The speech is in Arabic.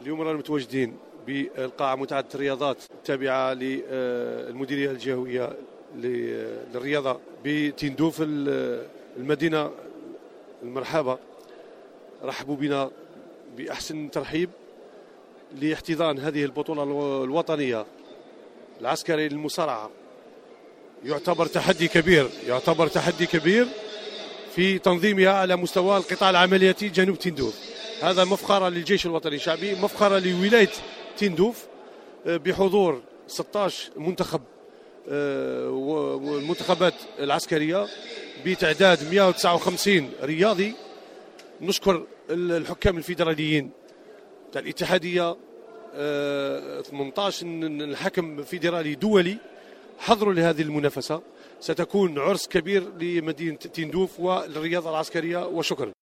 اليوم رانا متواجدين بالقاعة متعددة الرياضات التابعة للمديرية الجهوية للرياضة بتندوف المدينة المرحبة. رحبوا بنا بأحسن ترحيب لاحتضان هذه البطولة الوطنية العسكرية للمصارعة. يعتبر تحدي كبير في تنظيمها على مستوى القطاع العملياتي جنوب تندوف. هذا مفخرة للجيش الوطني الشعبي، مفخرة لولاية تندوف بحضور 16 منتخب والمنتخبات العسكرية بتعداد 159 رياضي. نشكر الحكام الفيدراليين تاع الاتحادية، 18 الحكم فيدرالي دولي حضروا لهذه المنافسة. ستكون عرس كبير لمدينة تندوف وللرياضة العسكرية. وشكرا.